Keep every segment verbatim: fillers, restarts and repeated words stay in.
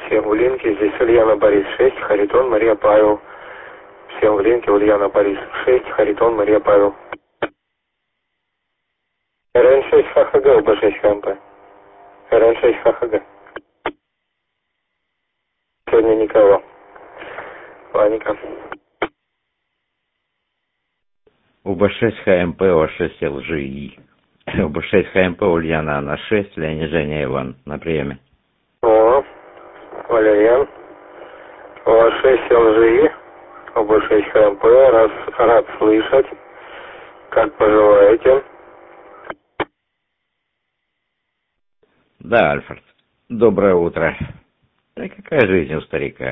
Всем в линке, здесь Ульяна Борис шесть, Харитон Мария Павел. Всем в линке, Ульяна Борис шесть, Харитон Мария Павел. РН шесть ХХГ, ОБ шесть ХМП. РН шесть ХХГ. Сегодня никого. Паника. ОБ шесть ХМП, О шесть ЛЖИ. ОБ шесть ХМП, Ульяна Анна шесть, Леонид Женя Иван. На приеме. О, Валерьян. О шесть ЛЖИ. ОБ шесть ХМП. Раз, рад слышать. Как поживаете? Да, Альфред. Доброе утро. Да какая жизнь у старика?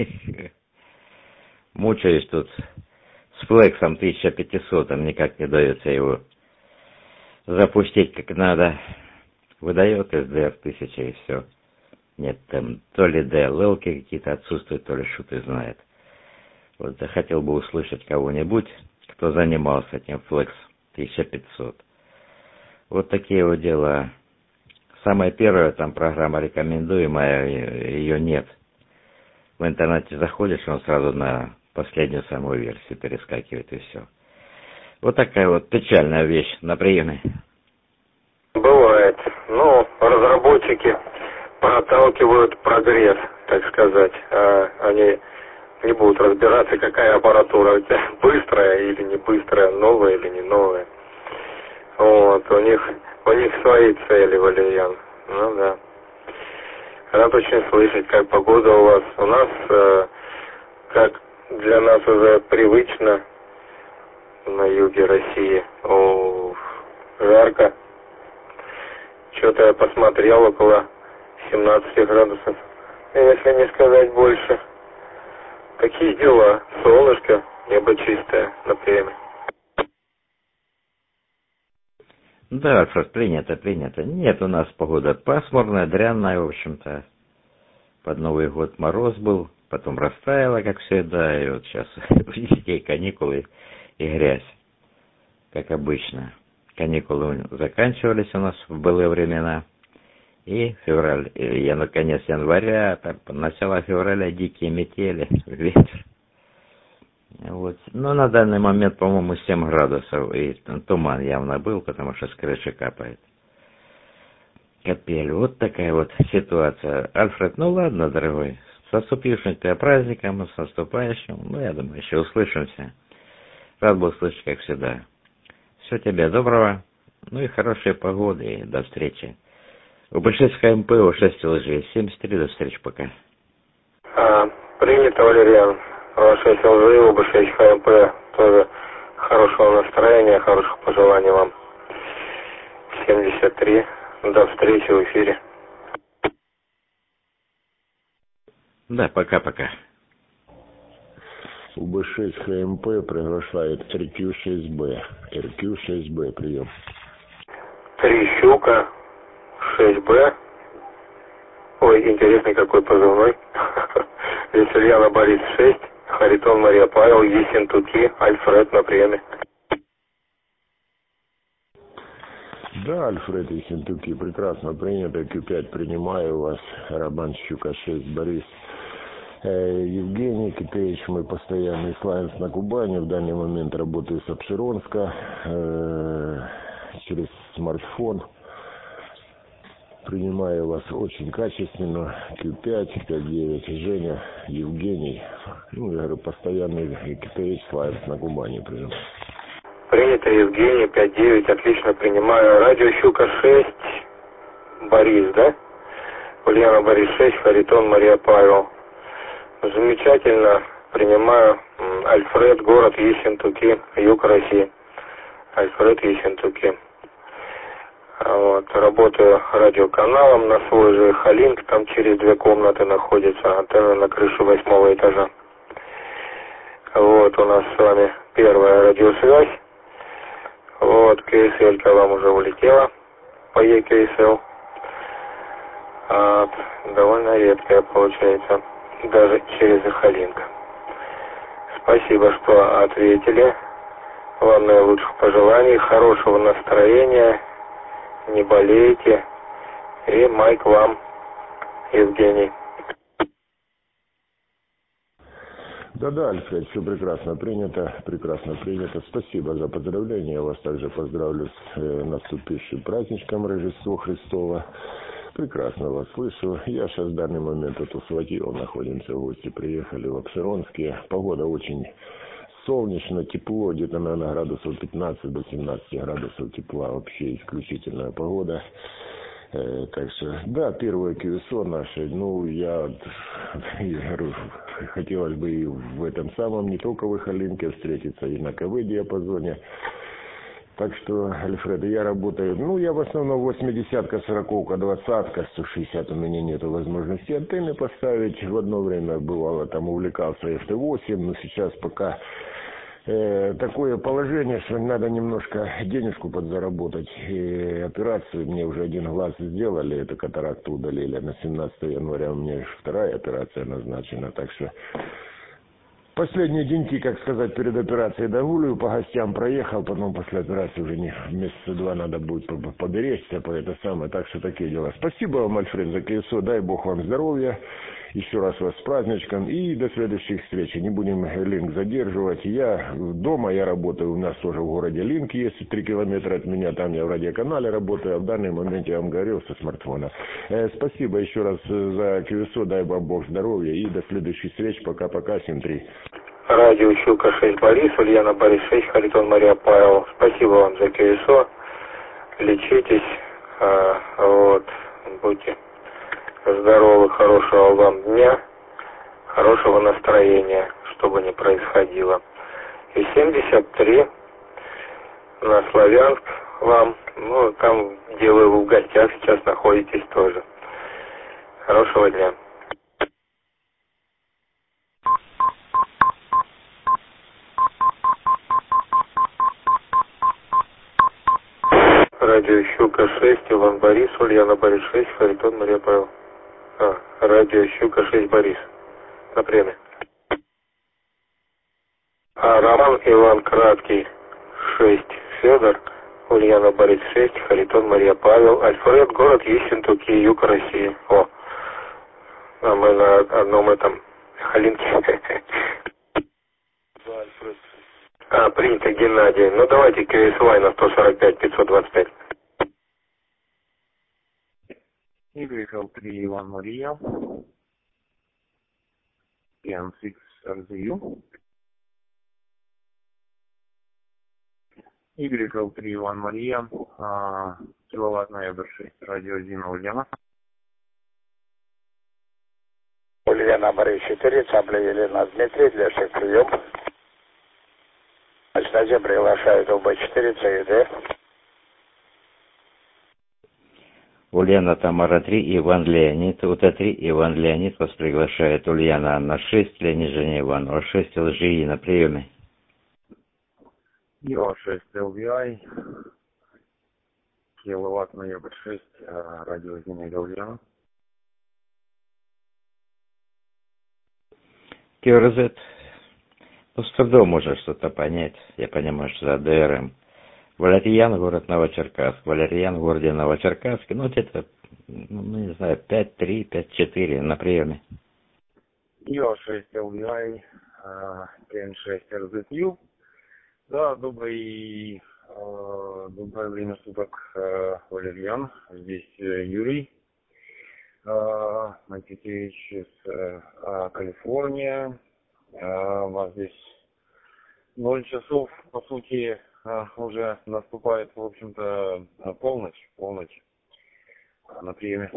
Мучаюсь тут с флексом тысяча пятьсот, никак не дается его запустить как надо. Выдает эс ди эр тысяча и все. Нет, там то ли ди эл эл-ки какие-то отсутствуют, то ли шуты знает. Вот захотел бы услышать кого-нибудь, кто занимался этим флекс тысяча пятьсот. Вот такие вот дела. Самая первая там программа рекомендуемая, ее нет. В интернете заходишь, он сразу на последнюю самую версию перескакивает и все. Вот такая вот печальная вещь на приеме. Бывает. Ну, разработчики проталкивают прогресс, так сказать. А они не будут разбираться, какая аппаратура у тебя быстрая или не быстрая, новая или не новая. Вот, у них, у них свои цели, Валерьян. Ну да. Рад очень слышать, как погода у вас. У нас, э, как для нас уже привычно на юге России, о, жарко. Что-то я посмотрел, около семнадцати градусов, если не сказать больше. Какие дела? Солнышко, небо чистое на приеме. Да, Альфред, принято, принято. Нет, у нас погода пасмурная, дрянная, в общем-то. Под Новый год мороз был, потом растаяло, как всегда, и вот сейчас у детей каникулы и грязь, как обычно. Каникулы заканчивались у нас в былые времена, и февраль, и я, наконец, января, там, начало февраля дикие метели, ветер. Вот. Но на данный момент, по-моему, семь градусов, и туман явно был, потому что с крыши капает. Капель. Вот такая вот ситуация. Альфред, ну ладно, дорогой, с наступившим тебя праздником, с наступающим, ну, я думаю, еще услышимся. Рад был слышать, как всегда. Всего тебе доброго, ну и хорошей погоды, и до встречи. ОБ шесть ХМП, О шесть ЛЖ, семьдесят три, до встречи, пока. А, принято, Валерьян. О шесть ЛЖ, ОБ шесть ХМП, тоже хорошего настроения, хороших пожеланий вам. семьдесят три, до встречи в эфире. Да, пока-пока. ОБ шесть ХМП приглашает эр кью шесть бэ. эр кью шесть бэ, прием. Три щука, шесть бэ. Ой, интересный какой позывной. Здесь Ульяна Борис шесть, Харитон Мария Павел, Ессентуки, Альфред на приеме. Да, Альфред Ессентуки, прекрасно принято. кью пять принимаю вас. Роман Щука шесть, Борис. Евгений Китеевич, мы постоянный славянс на Кубани. В данный момент работаю с Апшеронска э, через смартфон. Принимаю вас очень качественно. кью пять, пять девять, Женя, Евгений. Ну, я говорю, постоянный Китеевич славянс на Кубани принимаю. Принято, Евгений, пять девять, отлично принимаю. Радио Щука шесть, Борис, да? Ульяна Борис шесть, Харитон Мария Павел. Замечательно, принимаю. Альфред, город Ессентуки, юг России. Альфред Ессентуки. Вот, работаю радиоканалом на свой же Халинг, там через две комнаты находится, антенна на крыше восьмого этажа. Вот у нас с вами первая радиосвязь. Вот, КСЛ-ка вам уже улетела по Е К С Л. А, довольно редкая получается, даже через Халинг. Спасибо, что ответили. Вам наилучших пожеланий, хорошего настроения, не болейте. И майк вам, Евгений. Да-да, Альфред, все прекрасно принято, прекрасно принято. Спасибо за поздравления. Я вас также поздравлю с э, наступившим праздничком Рождества Христова. Прекрасно вас слышу. Я сейчас в данный момент от Усватила находимся в гости, приехали в Апшеронске. Погода очень солнечно, тепло, где-то, наверное, градусов пятнадцать до семнадцати градусов тепла. Вообще исключительная погода. Э, так что, да, первое КЮСО наше, ну, я, я говорю, хотелось бы и в этом самом, не только в Ихалинке встретиться, и на КВ-диапазоне. Так что, Альфред, я работаю, ну, я в основном восьмидесятка, сороковка, двадцатка, сто шестьдесят у меня нету возможности антенны поставить. В одно время, бывало, там увлекался эф тэ восемь, но сейчас пока э, такое положение, что надо немножко денежку подзаработать. И операцию мне уже один глаз сделали, это катаракту удалили. На семнадцатого января у меня вторая операция назначена, так что... Последние деньки, как сказать, перед операцией догуливаю, по гостям проехал, потом после операции уже не месяца два надо будет поберечься, по это самое, так что такие дела. Спасибо вам, Альфред, за КСО, дай Бог вам здоровья, еще раз вас с праздничком и до следующих встреч. Не будем Линк задерживать. Я дома, я работаю, у нас тоже в городе Линк есть, три километра от меня, там я в радиоканале работаю, а в данный момент я вам говорил со смартфона. Э, спасибо еще раз за КСО, дай вам Бог здоровья и до следующих встреч, пока-пока, семь три. Радио Щука шесть Борис, Ульяна Борис шесть, Харитон Мария Павел. Спасибо вам за КСО. Лечитесь. А, вот. Будьте здоровы, хорошего вам дня, хорошего настроения, что бы ни происходило. И семьдесят три на Славянск вам. Ну, там, где вы в гостях сейчас находитесь тоже. Хорошего дня. Радио Щука шесть, Иван Борис, Ульяна Борис шесть, Харитон Мария Павел. А, радио Щука шесть Борис. На приеме. А, Роман Иван Краткий шесть, Федор, Ульяна Борис шесть, Харитон Мария Павел, Альфред, город Ессентуки, юг России. О, а мы на одном этом Халинке. А, принято, Геннадий. Ну, давайте КСВ на сто сорок пять пятьсот двадцать пять. Y L три Иван Мария, пи эн шесть эр зет ю, Y L три Иван Мария, а, киловатт ноябрь шесть, радио Зина Ульяна. Ульяна Борис четыре, Цапля Елена Дмитрий, для всех прием. Кстати, приглашают ОБ четыре, ЦИД. Ульяна Тамара три, Иван Леонид, УТ три, Иван Леонид вас приглашает. Ульяна Анна шесть, Леонид Женя Иван, О шесть, ЛЖИ на приеме. О шесть, эл ви ай, киловатт ноябрь шесть, радио Зина Ульяна. КРЗ. Ну, с трудом можно что-то понять. Я понимаю, что за ДРМ. Валерьян, город Новочеркасск. Валерьян в городе Новочеркасске. Ну, где-то, ну, не знаю, пять три, пять четыре на приеме. О шесть, эл ви ай, пи эн шесть, эр зет ю. Да, добрый, доброе время суток, Валерьян. Здесь Юрий Матикевич из Калифорния. У вас здесь ноль часов, по сути, уже наступает, в общем-то, полночь, полночь на приеме.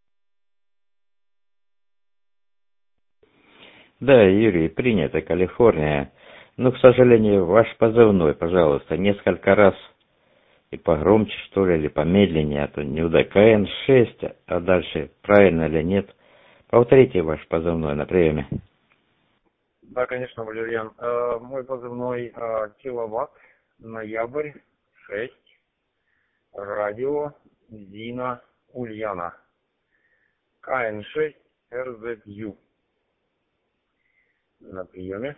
Да, Юрий, принято, Калифорния. Но, к сожалению, ваш позывной, пожалуйста, несколько раз и погромче, что ли, или помедленнее, а то не уда. ка эн шесть, а дальше правильно или нет. Повторите ваш позывной на приеме. Да, конечно, Валерьян. Э, мой позывной э, киловатт, ноябрь, шесть, радио, Зина, Ульяна, ка эн шесть, эр зет ю. На приеме.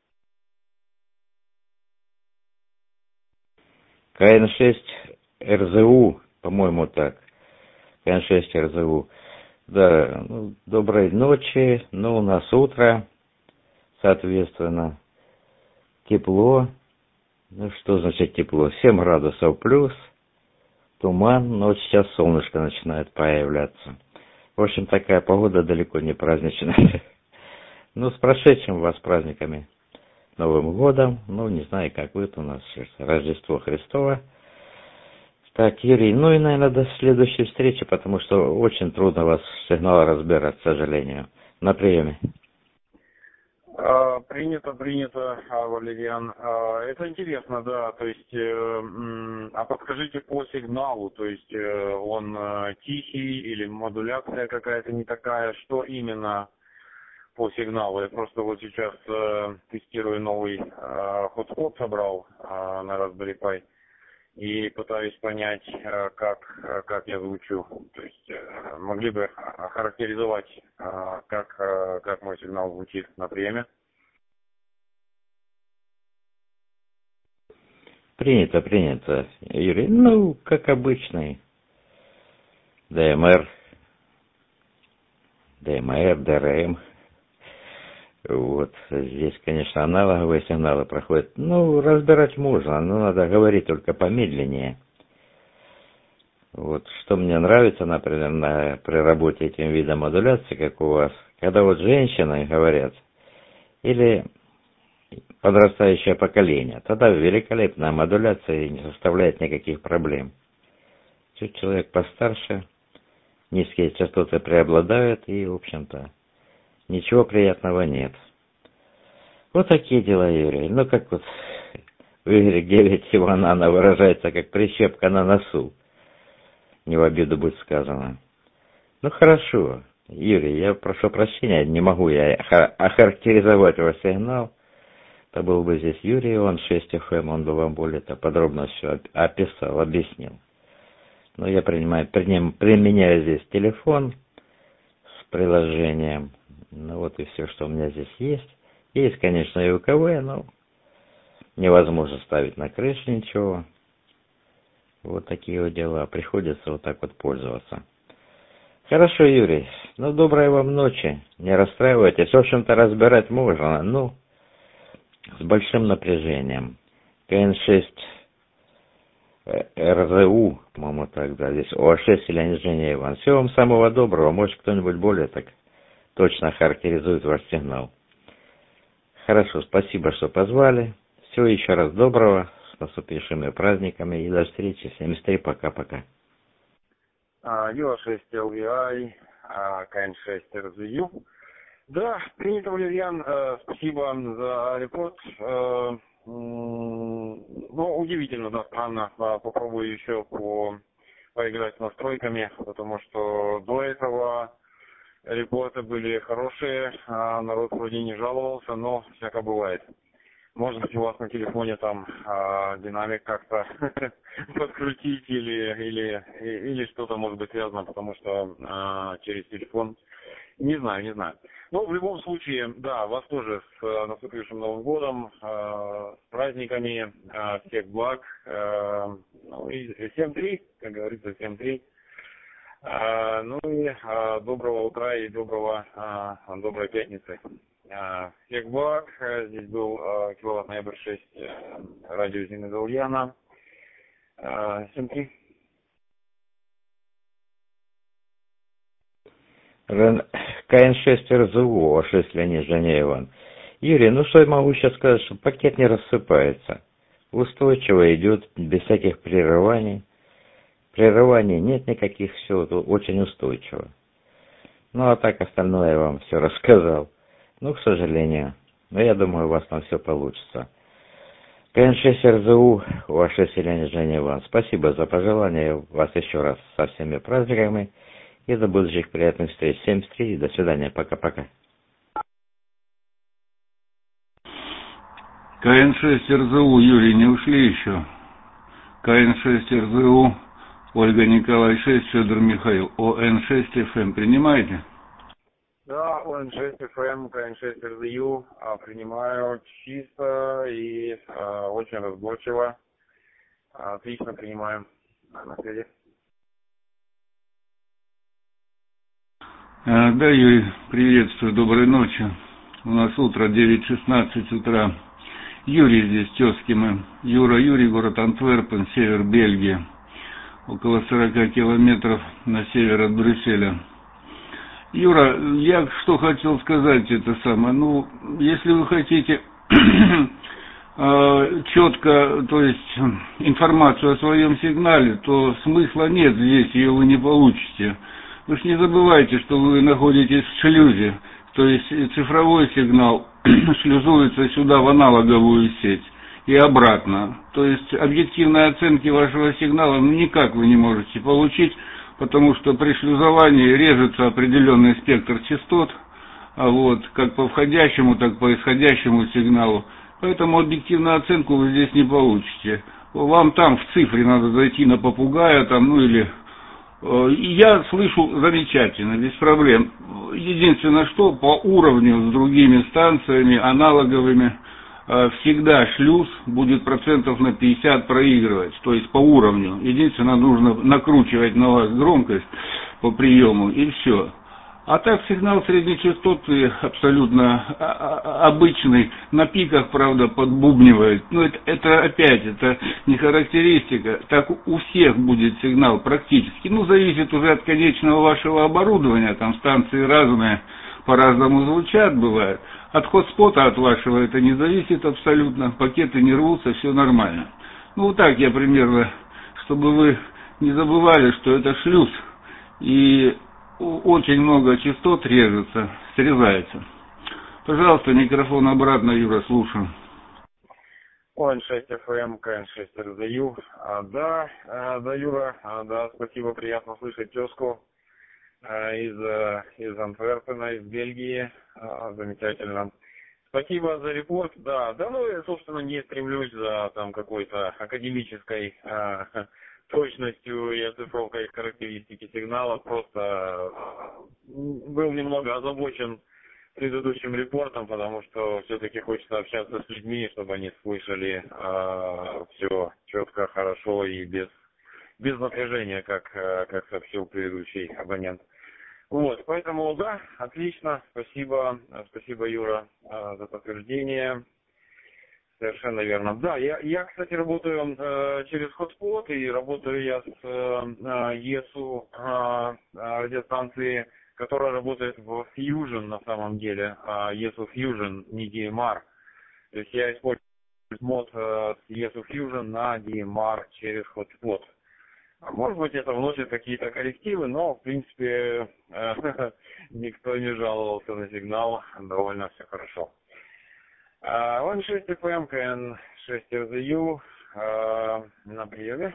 ка эн шесть, эр зет ю, по-моему, так. ка эн шесть, эр зет ю. Да, ну, доброй ночи, ну, у нас утро. соответственно, тепло. Ну, что значит тепло? семь градусов плюс, туман, но вот сейчас солнышко начинает появляться. В общем, такая погода далеко не праздничная. Ну, с прошедшим вас праздниками, Новым годом. Ну, не знаю, как вы, у нас сейчас Рождество Христово. Так, Юрий, ну и, наверное, до следующей встречи, потому что очень трудно вас сигнал разбирать, к сожалению. На приеме. А, принято, принято, а, Валерьян. А, это интересно, да, то есть, э, м, а подскажите по сигналу, то есть э, он э, тихий или модуляция какая-то не такая, что именно по сигналу? Я просто вот сейчас э, тестирую новый э, хотспот, собрал э, на Raspberry Pi и пытаюсь понять, э, как, э, как я звучу. То есть э, могли бы охарактеризовать, э, как, э, как мой сигнал звучит на приеме? Принято, принято, Юрий. Ну, как обычный. ДМР, ДМР, ДРМ. Вот, здесь, конечно, аналоговые сигналы проходят. Ну, разбирать можно, но надо говорить только помедленнее. Вот, что мне нравится, например, на, при работе этим видом модуляции, как у вас, когда вот женщины говорят, или подрастающее поколение, тогда великолепная модуляция и не составляет никаких проблем. Чуть человек постарше, низкие частоты преобладают, и, в общем-то, ничего приятного нет. Вот такие дела, Юрий. Ну, как вот в игре девять Иванана выражается, как прищепка на носу. Не в обиду будет сказано. Ну, хорошо, Юрий, я прошу прощения, не могу я охарактеризовать ваш сигнал. Это был бы здесь Юрий, он шесть эф эм, он бы вам более-то подробно все описал, объяснил. Но я принимаю, применяю здесь телефон с приложением. Ну, вот и все, что у меня здесь есть. Есть, конечно, и УКВ, но невозможно ставить на крышу ничего. Вот такие вот дела. Приходится вот так вот пользоваться. Хорошо, Юрий. Ну, доброй вам ночи. Не расстраивайтесь. В общем-то, разбирать можно, ну, с большим напряжением. КН шесть эр зэ у, по-моему, тогда здесь о шесть или Женя Иван. Всего вам самого доброго. Может, кто-нибудь более так точно характеризует ваш сигнал. Хорошо, спасибо, что позвали. Всего еще раз доброго, с наступившими праздниками и до встречи. семьдесят три, пока-пока. ю эй шесть эл ви ай, КН шесть эр зэ ю. Да, принято, Валерьян, э, спасибо за репорт. Э, ну, удивительно, да, странно. Попробую еще по, поиграть с настройками, потому что до этого репорты были хорошие, а народ вроде не жаловался, но всяко бывает. Может быть, у вас на телефоне там а, динамик как-то подкрутить или, или, или что-то может быть связано, потому что а, через телефон. Не знаю, не знаю. Но в любом случае, да, вас тоже с наступившим Новым годом, э, с праздниками, э, всех благ. Э, ну и семь три, как говорится, семь три. Э, ну и э, доброго утра и доброго, э, доброй пятницы. Э, всех благ. Здесь был э, киловатт ноябрь шесть, э, радио Зинаида Ульяна. Э, семь три. КН шесть эр зэ у, о шесть Леонид Женя Иван. Юрий, ну что я могу сейчас сказать, что пакет не рассыпается. Устойчиво идет, без всяких прерываний. Прерываний нет никаких, все очень устойчиво. Ну а так остальное я вам все рассказал. Ну, к сожалению. Но я думаю, у вас там все получится. КН шесть эр зэ у, о шесть Леонид Женя Иван. Спасибо за пожелания. Вас еще раз со всеми праздниками. И до будущих приятных встреч. семьдесят три. До свидания. Пока-пока. КН шесть эр зэ у, Юрий, не ушли еще? КН шесть эр зэ у, Ольга Николай шесть, Федор Михаил, о эн шесть эф эм принимаете? Да, о эн шесть эф эм, КН шесть эр зэ ю а, принимаю чисто и а, очень разборчиво. А, отлично принимаю. На связи. А, да, Юрий, приветствую, доброй ночи. У нас утро, девять шестнадцать утра. Юрий здесь, тезки мы. Юра, Юрий, город Антверпен, север Бельгии. Около сорока километров на север от Брюсселя. Юра, я что хотел сказать, это самое, ну, если вы хотите четко, то есть информацию о своем сигнале, то смысла нет здесь, ее вы не получите. Вы же не забывайте, что вы находитесь в шлюзе, то есть цифровой сигнал шлюзуется сюда в аналоговую сеть и обратно. То есть объективной оценки вашего сигнала ну, никак вы не можете получить, потому что при шлюзовании режется определенный спектр частот, а вот, как по входящему, так и по исходящему сигналу. Поэтому объективную оценку вы здесь не получите. Вам там в цифре надо зайти на попугая, там, ну или... Я слышу замечательно, без проблем. Единственное, что по уровню с другими станциями, аналоговыми, всегда шлюз будет процентов на пятьдесят проигрывать, то есть по уровню. Единственное, нужно накручивать на вас громкость по приему и все. А так сигнал среднечастотный, абсолютно обычный, на пиках, правда, подбубнивает. Но это, это опять, это не характеристика. Так у всех будет сигнал практически. Ну, зависит уже от конечного вашего оборудования. Там станции разные, по-разному звучат, бывает. От хотспота от вашего это не зависит абсолютно. Пакеты не рвутся, все нормально. Ну, вот так я примерно, чтобы вы не забывали, что это шлюз. И... очень много частот режется, срезается. Пожалуйста, микрофон обратно, Юра, слушаю. О эн шесть эф эм, ка эн шесть эр зэ ю. А, да, а, да, Юра, а, да, спасибо, приятно слышать тезку а, из, из Антверпена, из Бельгии. А, замечательно. Спасибо за репорт. Да, да, ну, я, собственно, не стремлюсь за там какой-то академической а, точностью и оцифровкой характеристики сигнала, просто был немного озабочен предыдущим репортом, потому что все-таки хочется общаться с людьми, чтобы они слышали э, все четко, хорошо и без, без напряжения, как, как сообщил предыдущий абонент. Вот, поэтому да, отлично, спасибо, спасибо, Юра, э, за подтверждение. Совершенно верно. Да, я, я кстати, работаю э, через хотспот, и работаю я с э, ЕСУ э, радиостанции, которая работает в Fusion на самом деле, э, ЕСУ Fusion, не ди эм ар. То есть я использую мод э, с ЕСУ Fusion на ди эм ар через хотспот. Может быть, это вносит какие-то коррективы, но, в принципе, э, никто не жаловался на сигнал, довольно все хорошо. о эн шесть эф эм, ка эн шесть эр зэ ю, э, на приеме.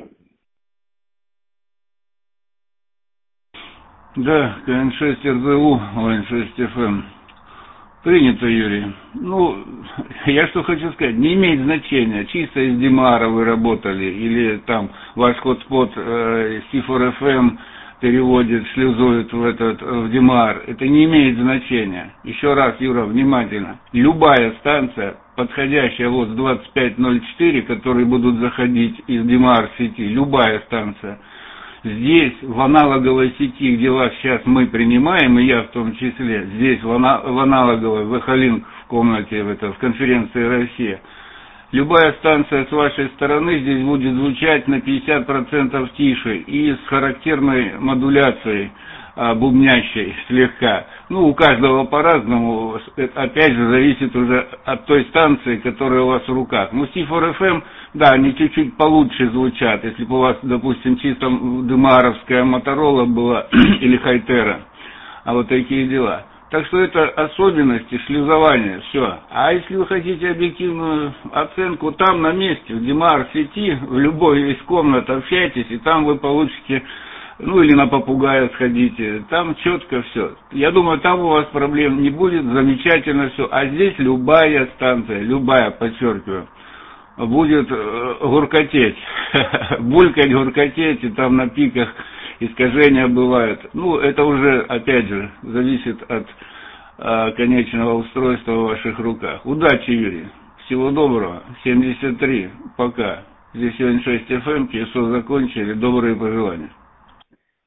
Да, ка эн шесть эр зэ у, о эн шесть эф эм. Принято, Юрий. Ну, я что хочу сказать, не имеет значения, чисто из Димара вы работали, или там ваш хотспот э, си фор эф эм переводит, шлюзует в этот, в Димар. Это не имеет значения. Еще раз, Юра, внимательно. Любая станция, подходящая вот с двадцать пять ноль четыре, которые будут заходить из Димар сети, любая станция, здесь, в аналоговой сети, где вас сейчас мы принимаем, и я в том числе, здесь, в, ана- в аналоговой, в Эхолинк, в комнате, в, это, в конференции «Россия», любая станция с вашей стороны здесь будет звучать на пятьдесят процентов тише и с характерной модуляцией, а, бубнящей слегка. Ну, у каждого по-разному, опять же, зависит уже от той станции, которая у вас в руках. Ну, си фор эф эм, да, они чуть-чуть получше звучат, если бы у вас, допустим, чисто демаровская Моторола была или Хайтера, а вот такие дела. Так что это особенности шлюзования, все. А если вы хотите объективную оценку, там на месте, в Димар сети, в любой из комнат общайтесь, и там вы получите, ну или на попугая сходите, там четко все. Я думаю, там у вас проблем не будет, замечательно все. А здесь любая станция, любая, подчеркиваю, будет гуркотеть, булькать, гуркотеть, и там на пиках искажения бывают. Ну, это уже, опять же, зависит от а, конечного устройства в ваших руках. Удачи, Юрий. Всего доброго. семьдесят три. Пока. Здесь о эн шесть эф эм, ПСО закончили. Добрые пожелания.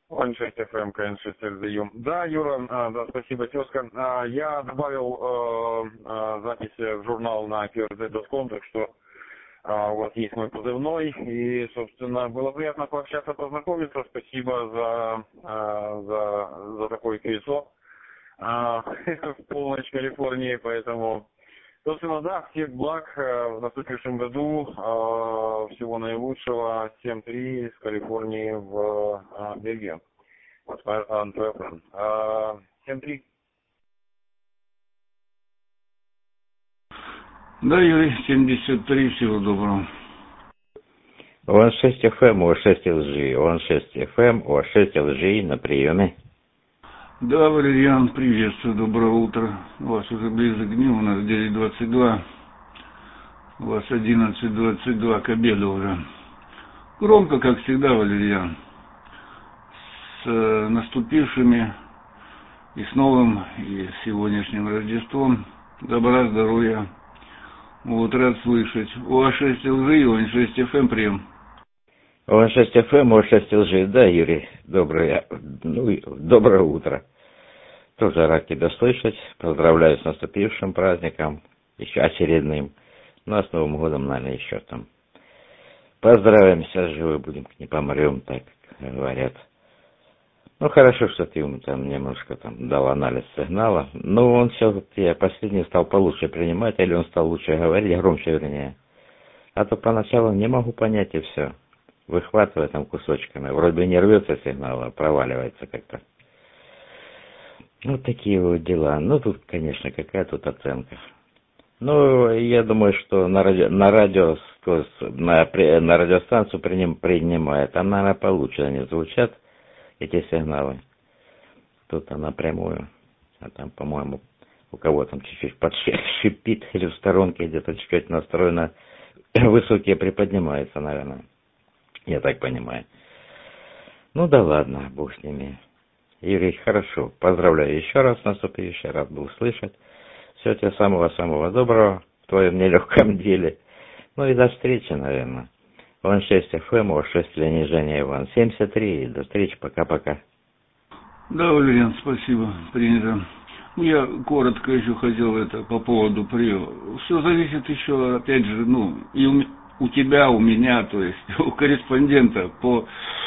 Он шесть эф эм, ка эн шесть эр дэ ю. Да, Юра, а, да, спасибо, тезка. А, я добавил э, э, записи в журнал на кью эр зет точка ком, так что а, у вас есть мой позывной. И, собственно, было приятно пообщаться, познакомиться. Спасибо за, а, за, за такое колесо а, в полночь Калифорнии. Поэтому, собственно, да, всех благ в наступившем году. Всего наилучшего. семь три из Калифорнии в Бельгию. семь три. Да, Юрий, семьдесят три, всего доброго. ООН шесть эф эм, ООН шесть эл джи, ООН шесть эф эм, ООН шесть эл джи на приеме. Да, Валерьян, приветствую, доброе утро. У вас уже близок к дню, у нас девять двадцать два, у вас одиннадцать двадцать два, к обеду уже. Громко, как всегда, Валерьян. С э, наступившими и с новым, и с сегодняшним Рождеством. Добра, здоровья. Вот, рад слышать. ООН шесть эл джи, ООН шесть эф эм, прием. ООН шесть эф эм, ООН шесть эл джи, да, Юрий, доброе, ну, доброе утро. Тоже рад тебя слышать. Поздравляю с наступившим праздником, еще очередным. Ну, а с Новым годом, наверное, еще там. Поздравимся, живы будем, не помрем, так говорят. Ну, хорошо, что ты ему там немножко там дал анализ сигнала. Но он все, я последний стал получше принимать, или он стал лучше говорить, громче, вернее. А то поначалу не могу понять, и все. Выхватывая там кусочками. Вроде не рвется сигнал, а проваливается как-то. Вот такие вот дела. Ну, тут, конечно, какая тут оценка. Ну, я думаю, что на, радио, на, радио, на, на радиостанцию приним, принимает. Там, наверное, получше они звучат, эти сигналы. Тут она напрямую. А там, по-моему, у кого там чуть-чуть подшипит или в сторонке где-то чуть-чуть настроено. Высокие приподнимаются, наверное. Я так понимаю. Ну да ладно, бог с ними. Юрий, хорошо. Поздравляю еще раз с наступившим. Рад был слышать. Всего тебе самого-самого доброго в твоем нелегком деле. Ну и до встречи, наверное. ООН шесть эф эм, ООН шесть Леонид Женя Иван семьдесят три. До встречи, пока-пока. Да, Валериан, спасибо, принято. Я коротко еще хотел это по поводу приема. Все зависит еще, опять же, ну, и у, у тебя, у меня, то есть у корреспондента по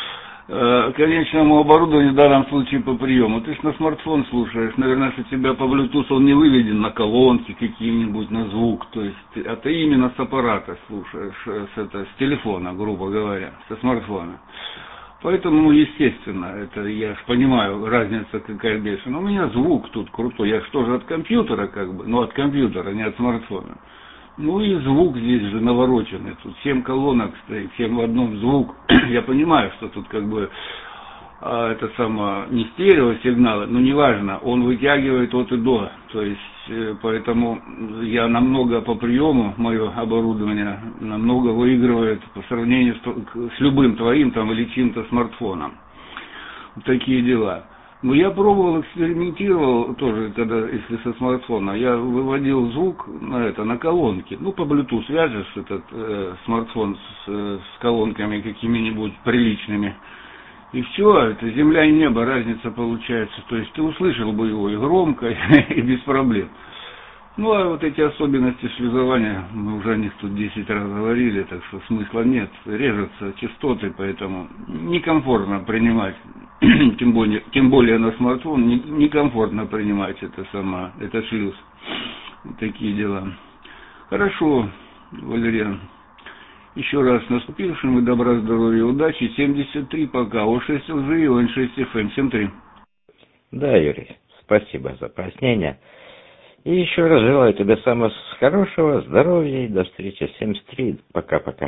э, конечному оборудованию, в данном случае по приему. Ты же на смартфон слушаешь, наверное, что тебя по Bluetooth он не выведен на колонки какие-нибудь, на звук, то есть, а ты именно с аппарата слушаешь, с, это, с телефона, грубо говоря, со смартфона. Поэтому, естественно, это я ж понимаю, разница какая бешеная. У меня звук тут крутой, я же тоже от компьютера как бы, но от компьютера, не от смартфона. Ну и звук здесь же навороченный, тут семь колонок стоит, семь в одном звук. Я понимаю, что тут как бы а, это само не стереосигналы, но неважно, он вытягивает от и до. То есть, поэтому я намного по приему, мое оборудование намного выигрывает по сравнению с, с любым твоим там или чьим-то смартфоном. Вот такие дела. Но я пробовал, экспериментировал тоже, когда, если со смартфона, я выводил звук на это, на колонки. Ну, по Bluetooth свяжешь этот э, смартфон с, с колонками какими-нибудь приличными. И все, это земля и небо, разница получается. То есть ты услышал бы его и громко, и без проблем. Ну, а вот эти особенности шлюзования, мы уже о них тут десять раз говорили, так что смысла нет. Режутся частоты, поэтому некомфортно принимать, тем более, тем более на смартфон, некомфортно принимать это сама, это шлюз. Вот такие дела. Хорошо, Валериан. Еще раз с наступившим и добра, здоровья, удачи. семьдесят три пока. ООН шесть эл джи, ООН шесть эф эм. семь три. Да, Юрий, спасибо за пояснение. И еще раз желаю тебе самого хорошего, здоровья и до встречи. семьдесят три. Пока-пока.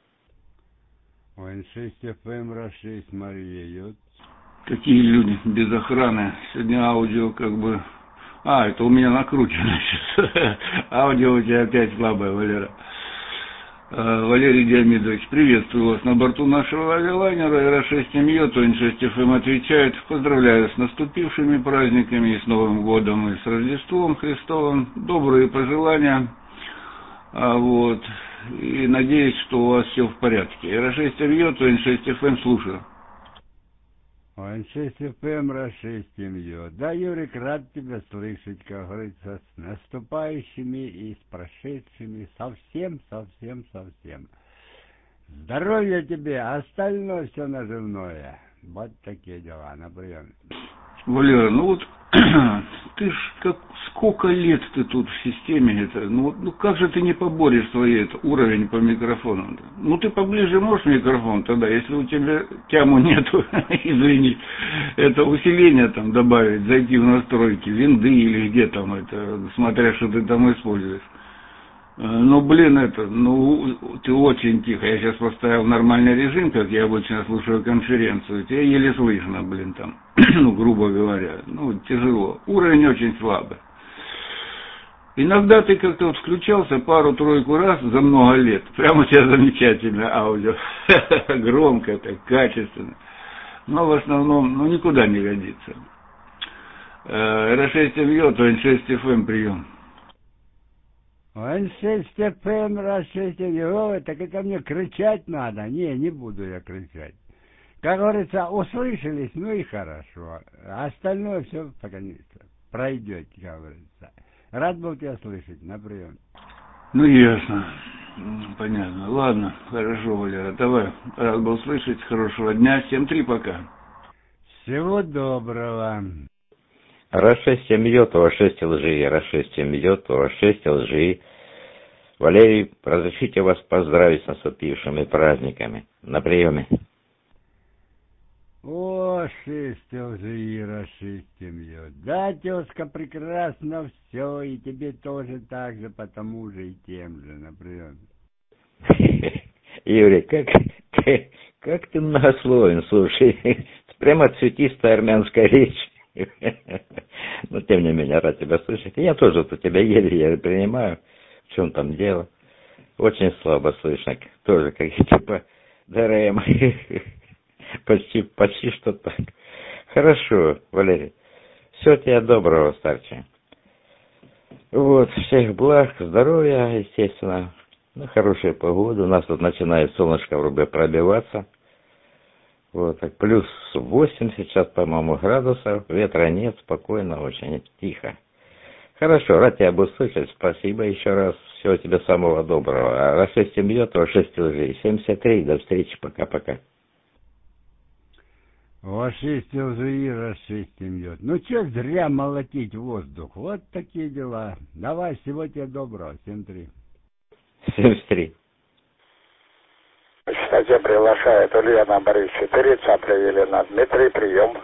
ООН шесть эф эм, РА шесть, Мария Йод. Какие люди без охраны. Сегодня аудио как бы... А, это у меня накручено сейчас. Аудио у тебя опять слабое, Валера. Валерий Диамидович, приветствую вас на борту нашего авиалайнера эр а шесть эм Йод, ООН шесть эф эм отвечает. Поздравляю с наступившими праздниками, и с Новым годом, и с Рождеством Христовым. Добрые пожелания. А вот. И надеюсь, что у вас все в порядке. эр а шесть эм Йод, ООН шесть эф эм, слушаю. эн шесть эф эм, Раши семью. Да, Юрик, рад тебя слышать, как говорится, с наступающими и с прошедшими. Совсем, совсем, совсем. Здоровья тебе, а остальное все наживное. Вот такие дела, на прием. Валера, ну вот ты ж как сколько лет ты тут в системе это, ну вот ну как же ты не поборешь свой это, уровень по микрофону? Ну ты поближе можешь микрофон тогда, если у тебя тяму нету, извини, это усиление там добавить, зайти в настройки, винды или где там это, смотря что ты там используешь. Ну, блин, это, ну, ты очень тихо. Я сейчас поставил нормальный режим, как я обычно слушаю конференцию. Тебя еле слышно, блин, там, ну, грубо говоря. Ну, тяжело. Уровень очень слабый. Иногда ты как-то вот включался пару-тройку раз за много лет. Прямо у тебя замечательное аудио. Громко, так, качественно. Но в основном, ну, никуда не годится. эр шесть эм ю, то эн шесть эф эм прием. эн шесть эф эм, Раши семью. Так это мне кричать надо. Не, не буду я кричать. Как говорится, услышались, ну и хорошо. Остальное все, наконец-то, пройдет, как говорится. Рад был тебя слышать. На прием. Ну, ясно. Понятно. Ладно, хорошо, Валера. Давай. Рад был слышать. Хорошего дня. семь три пока. Всего доброго. Раши семью, то шесть лжи, Раши семью, то шесть лжи. Валерий, разрешите вас поздравить с наступившими праздниками. На приеме. О, шесть лжи, Раши семью. Да, тезка, прекрасно все, и тебе тоже так же, по тому же и тем же, на приеме. Юрий, как, как, как ты многословен, слушай, прямо цветистая армянская речь. Но тем не менее, рад тебя слышать. Я тоже тут тебя еле-еле принимаю. В чем там дело? Очень слабо слышно. Тоже как типа ДРМ. Почти, почти что так. Хорошо, Валерий. Всего тебе доброго, старче. Вот, всех благ, здоровья, естественно. Ну, хорошая погода. У нас тут начинает солнышко вроде пробиваться. Вот, так, плюс восемь сейчас, по-моему, градусов. Ветра нет, спокойно, очень тихо. Хорошо, рад тебя услышать. Спасибо еще раз. Всего тебе самого доброго. А раз шесть семью, то шесть лжей. семьдесят три. До встречи. Пока-пока. О, шесть лжи, Раши семью. Ну, что зря молотить воздух. Вот такие дела. Давай, всего тебе доброго. семь три. семьдесят три. Кстати, приглашает Ульяна Борис четыре, Цапля Елена Дмитрий, прием.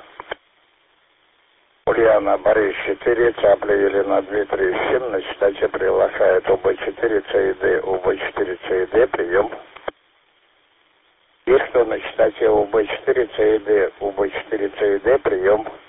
Ульяна Борис четыре, Цапля Елена Дмитрий семь, на читате приглашает ОБ четыре, ЦИД, ОБ четыре, ЦИД, прием. Есть кто на читате ОБ четыре, ЦИД, ОБ четыре, ЦИД, прием.